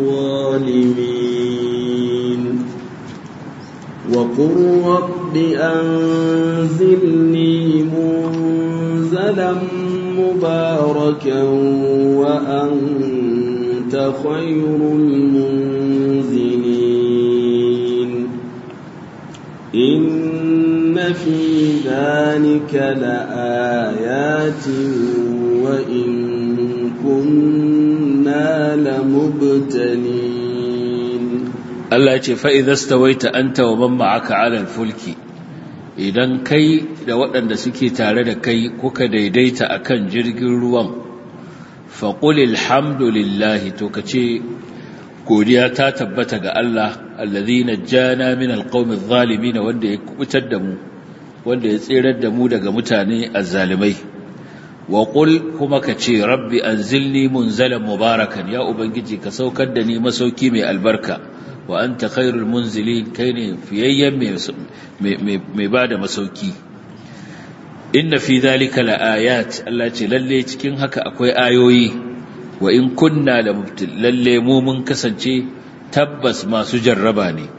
adh-dhalimin wa qur rabbi anzilni munzalan mubarakan wa anta khayrul munzilin inna fi dhalika laayatin wa in kunna lamubtalin. Allah ya ce fa idza stawaita anta wa man ma'aka 'ala al-fulki, idan kai da waɗanda suke tare da kai kuka daidaita akan jirgin ruwan, faqul alhamdulillahi, to kace godiya ta tabbata ga Allah allazi najjana min alqawmi adh-dhalimin, wanda ya kubutar da mu, wanda ya tsirar da mu daga mutane azzalimai. wa qul, kuma kace rabbi anzilni munzalan mubarakan, ya ubangiji ka saukar da ni masauki mai albarka, wa anta khairul munzilin, kai ne fiyayyen mai bada masauki. Inna fi dhalika laayat, Allah ce lalle cikin haka akwai ayoyi, wa in kunna lamubtil, lalle mu mun kasance tabbas masu jarraba ne.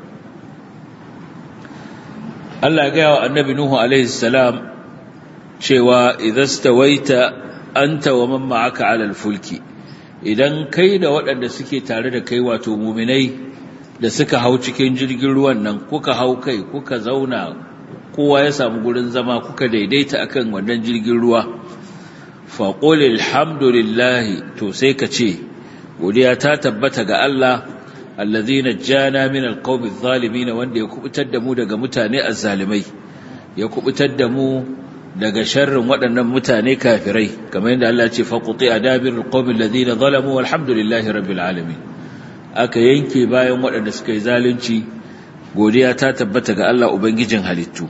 Allah ya gaya wa annabi Nuhu alaihi salam cewa idza stawaita anta wa man ma'aka 'ala al-fulki, idan kai da waɗanda suke tare da kai, wato mu'minai da suka hau cikin jirgin ruwan nan, kuka hau kai, kuka zauna, kowa ya samu gurin zama, kuka daidaita akan wannan jirgin ruwa, faqul alhamdulillah, to sai ka ce godiya ta tabbata ga Allah allazi najjana min alqawmi adh-dhalimin, wanda ya kubutar da mu daga mutane azzalimai, ya kubutar da mu daga sharrin waɗannan mutane kafirai, kamar yadda Allah ya ce faquti adabirul qawmi alladhina zalamu walhamdulillahi rabbil alamin. Aka yanke bayan waɗanda suka yi zalunci, godiya ta tabbata ga Allah ubangijin halittu.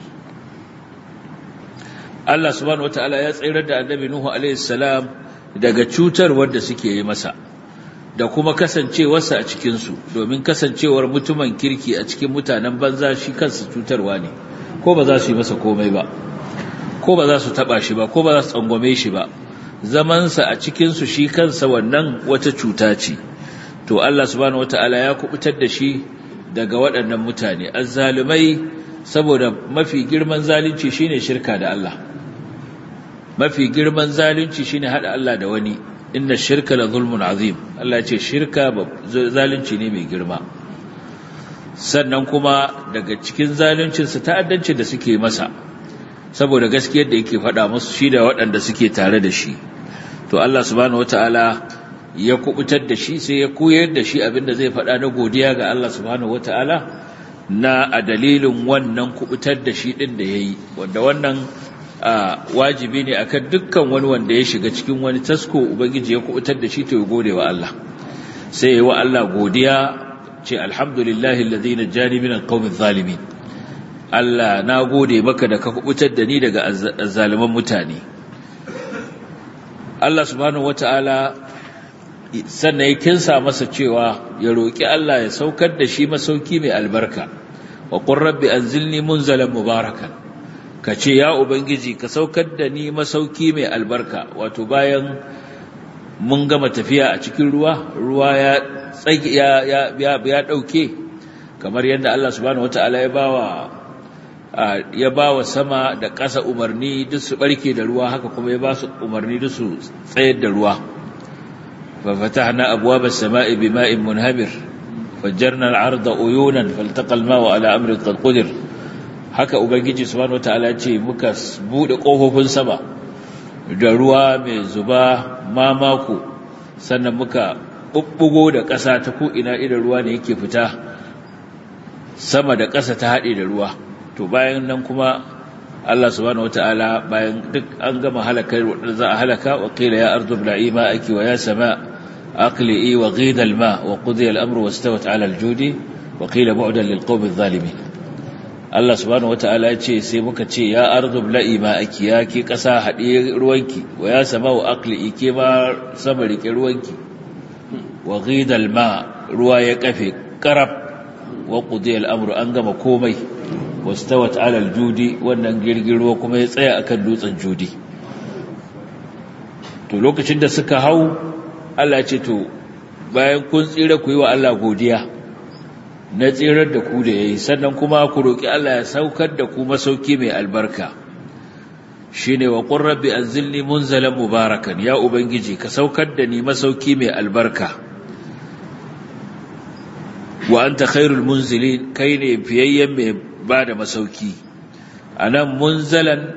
Allah subhanahu wataala ya tsirar da annabi Nuhu alaihi salam daga cutar wanda suke yi masa, da kuma kasancewarsa a cikin su, domin kasancewar mutumin kirki a cikin mutanen banza shi kansa cutarwa ne, ko ba za su yi masa komai ba, ko ba za su taba shi ba, ko ba za su tsangwame shi ba, zamansa a cikin su shi kansa wannan wata cuta ce. To Allah subhanahu wataala ya kubutar da shi daga waɗannan mutane azzalumai, saboda mafi girman zalunci shine shirka da Allah. Mafi girman zalunci shine hada Allah da wani, inna shirka la zulmun azim. Allah ya ce shirka zalunci ne mai girma. Sannan kuma daga cikin zaluncinsa ta'addancin da suke masa, saboda gaskiyar da yake faɗa musu shi da waɗanda suke tare da shi. To Allah subhanahu wataala ya kubutar da shi, sai ya koyar da shi abinda zai faɗa na godiya ga Allah subhanahu wataala na a dalilin wannan kubutar da shi din da yayi, wanda wannan wajibi ne akan dukkan wani wanda ya shiga cikin wani tasko ubangiji ya kubutar da shi, to ya gode wa Allah, sai ya wa Allah godiya, ce alhamdulillahi alladhi najjani min alqawmi adh-dhalimin. Allah na gode maka da ka kubutar da ni daga azzaliman mutane. Allah subhanahu wataala sannan ya kinsa masa cewa ya roƙi Allah ya saukar da shi masauki mai albarka, wa qur rabbi anzilni munzalan mubarakan, kace ya ubangiji ka saukar da ni masauki mai albarka. Wato bayan mun gama tafiya a cikin ruwa ya dauke, kamar yadda Allah subhanahu wataala ya bawa ya ba wa sama da ƙasa umarni duk su barke da ruwa, haka kuma ya ba su umarni duk su tsayar da ruwa. fa fatahna abwaba as-sama'i bima'in munhamir fajjarna al-arda uyunan faltaqa al-ma'u ala amrin qad qadir. Haka ubangiji subhanahu wataala ce muka bude kofofin sama da ruwa mai zuba mamako, sannan muka bubbugo da ƙasa ta ko ina idan ruwa ne yake fita, sama da ƙasa ta haɗe da ruwa. To bayan nan kuma Allah subhanahu wataala bayan duk an gama halakar wadanda za a halaka, wa qila ya ardu bla'i ma'aki wa ya sama aqli'i wa ghida al-ma' wa qudiya al-amru wastawat 'ala al-judi wa qila bu'dan lil-qawmi adh-dhalimin. Allah subhanahu wataala ya ce sai muka ce ya ardu bla'i ma'aki, ya ke ƙasa haɗe ruwanki, wa ya sama wa aqli'i, ke ma sama rike ruwanki, wa ghida al-ma' ruwa ya kafe karab, wa qudiya al-amru an gama komai, wastawat ala aljudi, wannan girgin ruwa kuma ya tsaya akan dutsen judi. To lokacin da suka hau, Allah ce to bayan kun tsira ku yi wa Allah godiya na tsirar da ku da yayi, sannan kuma ku roki Allah ya saukar da ku masauki mai albarka. Shine wa qur rabbi anzilni munzalan mubarakan, ya ubangiji ka saukar da ni masauki mai albarka. Wa anta khairul munzilin, kai ne fiyayyen mai ba da masauki. A nan munzalan,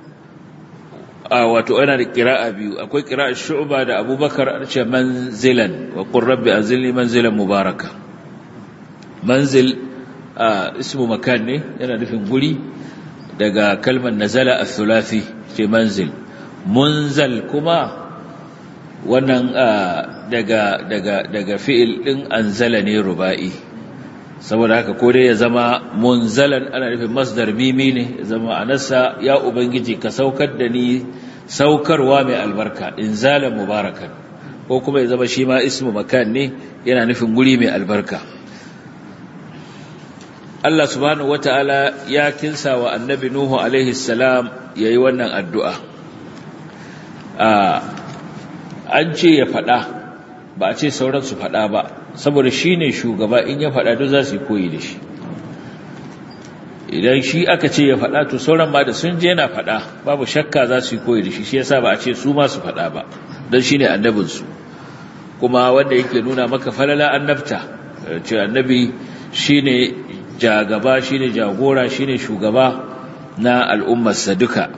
wato ana da ƙira'a biyu, akwai ƙira'a Shu'ba da Abubakar an ce manzilan, wa qur rabbi anzilni manzilan mubaraka. Manzil ismu makan ne, yana nufin guri, daga kalmar nazala ath-thulathi ce manzil. Munzal kuma wannan daga fi'il din anzala ne ruba'i. Saboda haka ko dai ya zama munzalan ana nufin masdar mimi ne, ya zama anasa ya ubangiji ka saukar da ni saukarwa mai albarka, inzalan mubarakan, ko kuma ya zama shi ma ismu makan ne, yana nufin guri mai albarka. Allah subhanahu wataala ya kinsa wa annabi Nuhu alaihi salam yayi wannan addu'a. An ce ya faɗa, ba a ce sauran su faɗa ba, saboda shi ne shugaba, in ya faɗa duk za su yi koyi da shi. Idan shi aka ce ya faɗa, to sauran ma da sun je yana faɗa babu shakka za su yi koyi da shi, shi yasa ba a ce su ma su faɗa ba, don shi ne annabinsu. Kuma wanda yake nuna maka falala annabta, ce annabi shi ne jagaba, shi ne jagora, shi ne shugaba na al'ummarsa duka.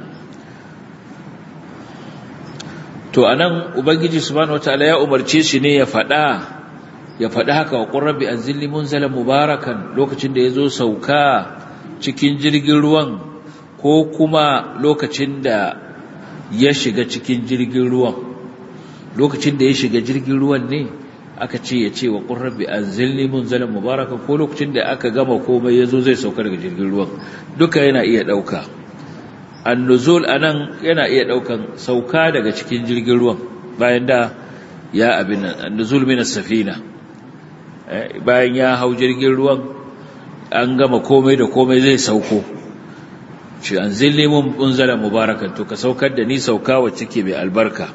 To anan ubangiji subhanahu wataala ya umarce shi ne ya faɗi haka, wa qur rabbi anzilni munzalan mubarakan, lokacin da yazo sauka cikin jirgin ruwan, ko kuma lokacin da ya shiga cikin jirgin ruwan. Lokacin da ya shiga jirgin ruwan ne aka ce ya ce wa qur rabbi anzilni munzalan mubarakan, ko lokacin da aka gama komai yazo zai sauka daga jirgin ruwan, duka yana iya dauka. An-nuzul anan yana iya daukan sauka daga cikin jirgin ruwan bayan da ya abin nan, an-nuzul min as-safina, bayan ya hau jirgin ruwan an gama komai da komai zai sauko, shi anzilni munzalan mubarakan, to ka saukar da ni sauka wacce ke mai albarka.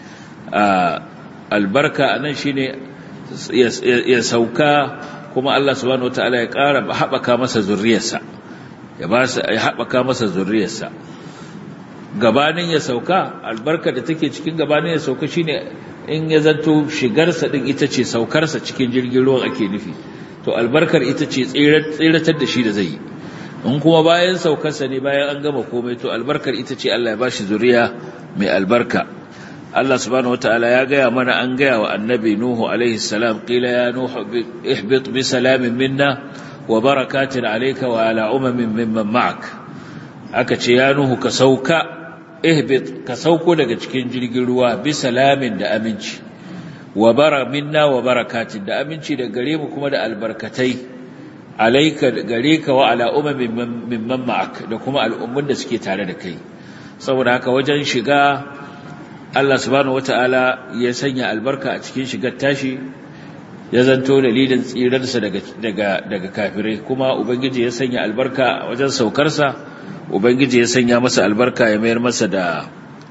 Albarka anan shine ya sauka, kuma Allah subhanahu wataala ya ƙara haɓaka masa zurriyarsa, ya haɓaka masa zurriyarsa. Gabanin ya sauka, albarka da take cikin gabanin ya sauka shine in ya zanto shigarsa din ita ce saukarsa cikin jirgin ruwan ake nufi, to albarkar ita ce tsiratar da shi da zai yi. In kuma bayan saukarsa ne, bayan an gama komai, to albarkar ita ce Allah ya bashi zuriya mai albarka. Allah subhanahu wataala ya gaya mana, an gaya wa annabi Nuhu alaihi salam, qila ya Nuhu ihbit bi salamin minna wa barakatin alayka wa ala umamin mimman ma'ak. Aka ce ya Nuhu ka sauka, ihbit ka sauko daga cikin jirgin ruwa, bi salamin da aminci, wa minna wa barakatin da aminci da gare mu kuma da albarkatai, alayka gare ka wa ala umamin mimman ma'ak, da kuma al'ummun da suke tare da kai. Saboda haka wajen shiga, Allah subhanahu wataala ya sanya albarka a cikin shigar tashi, ya zanto dalilin tsirarsa daga kafirai. Kuma ubangiji ya sanya albarka wajen saukarsa, ubangiji ya sanya masa albarka, ya mayar masa da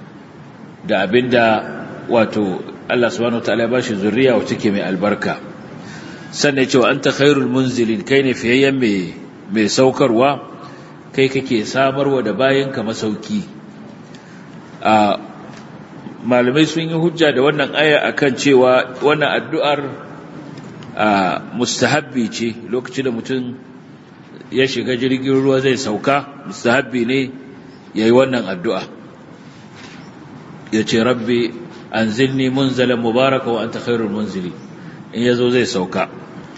abinda wato Allah subhanahu wataala ya bashi zuriya wacce ke mai albarka. Sannan cewa anta khairul munzilin, kai ne fiyayyen mai saukarwa. kai kake samarwa da bayinka masauki. Malamai sun yi hujja da wannan aya akan cewa wannan addu'ar mustahabbi ce. Lokacin da mutum ya shiga jirgin ruwa zai sauka, mustahabbi ne yayi wannan addu'a, yace rabbi anzilni munzalan mubaraka wa anta khairul munzili. In yazo zai sauka,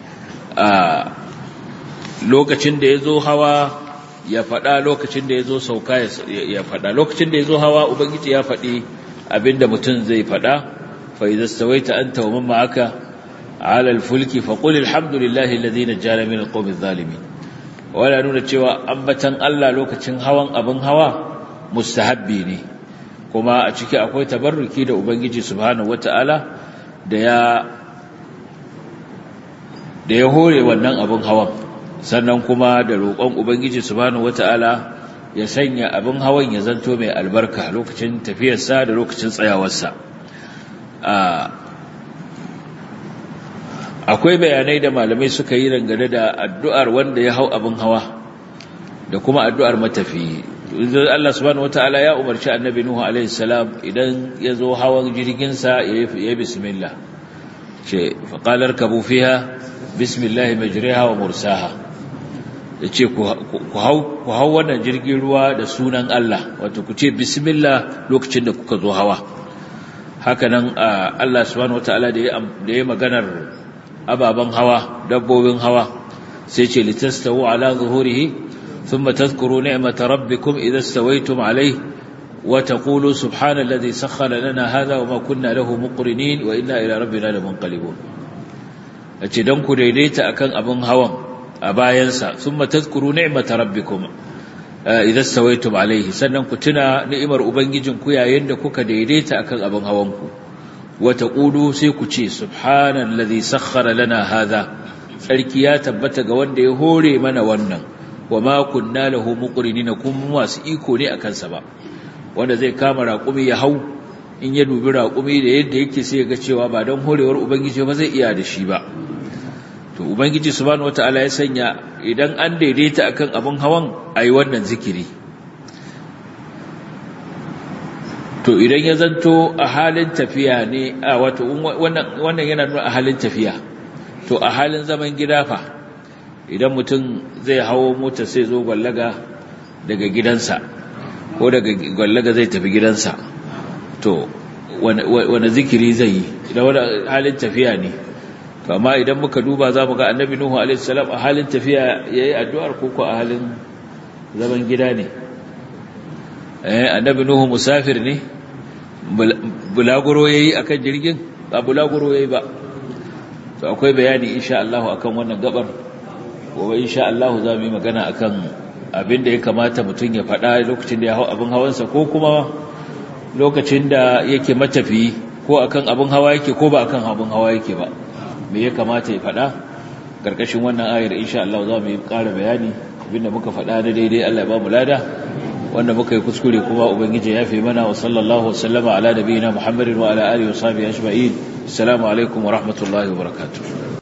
lokacin da yazo hawa ya fada, lokacin da yazo sauka ya fada. Lokacin da yazo hawa ubangiji ya fadi abinda mutum zai fada, fa idza stawaita anta wa man ma'aka 'ala al-fulki faqul alhamdulillahi alladhi najjana min al-qawmi adh-dhalimin. Wala nuna cewa ambatan Allah lokacin hawan abin hawa mustahabbi ne, kuma a ciki akwai tabarruki da ubangiji subhanahu wataala da ya hore wannan abin hawan, sannan kuma da roƙon ubangiji subhanahu wataala ya sanya abin hawan ya zanto mai albarka lokacin tafiyarsa da lokacin tsayawarsa. Akwai bayanai da malamai suka yi dangane da addu'ar wanda ya hau abin hawa da kuma addu'ar matafiyi. Allah subhanahu wataala ya umarci annabi Nuhu alaihi salam idan ya zo hawan jirginsa ya yi bismillah, ce faqala irkabu fiha bismillahi majriha wa mursaha. Yace ku hau wannan jirgin ruwa da sunan Allah, wato ku ce bismillah lokacin da kuka zo hawa. Haka nan Allah subhanahu wataala da ya maganar ababan hawa, dabbobin hawa, sai ce litastawu ala zuhurihi thumma tadhkuru ni'mata rabbikum idha stawaytum alayhi wa taqulu subhanalladhi sakhkhara lana hadha wa ma kunna lahu muqrinin wa inna ila rabbina lamunqalibun. Yace dan ku daidaita akan abin hawan a bayansa, thumma tadhkuru ni'mata rabbikum idza stawaytum alayhi, sannan ku tuna ni'imar ubangijinku yayin da kuka daidaita akan abin hawanku. Wa taqulu, sai ku ce subhanallazi sakhkhara lana hadha, sarki ya tabbata ga wanda ya hore mana wannan, wa ma kunna lahu muqrinin, kuma masu iko ne akan sa ba. Wanda zai kama raƙumi ya hau, in ya dubi raƙumi da yadda yake sai ya ga cewa ba don horewar ubangiji ba zai iya da shi ba. To ubangiji subhanahu wataala ya sanya idan an daidaita akan abin hawan ayi wannan zikiri. To idan ya zanto a halin tafiya ne, wato wannan yana nuna a halin tafiya. To a halin zaman gida fa, idan mutum zai hawo mota sai zo gwallaga daga gidansa, ko daga gwallaga zai tafi gidansa, to wani zikiri zai yi idan wani halin tafiya ne? To amma idan muka duba za mu ga annabi Nuhu alaihi salam a halin tafiya yayi addu'ar, ko a halin zaman gida ne? Annabi Nuhu musafir ne, bulaguro yayi akan jirgin, ba bulaguro yayi ba. To akwai bayani insha Allah akan wannan gabar, gobe insha Allah za mu yi magana akan abin da ya kamata mutum ya faɗa lokacin da ya hau abin hawansa, ko kuma lokacin da yake matafiyi, ko akan abin hawa yake ko ba akan abin hawa yake ba, me ya kamata ya faɗa. Karkashin wannan ayar insha Allah za mu yi ƙara bayani. Abinda muka faɗa da daidai Allah ya ba mu lada, wanda muka yi kuskure kuma ubangiji ya fi mana. Wa sallallahu wasallama ala nabiyina Muhammadin wa ala alihi wa sahbihi ajma'in. Assalamu alaikum wa rahmatullahi wa barakatuh.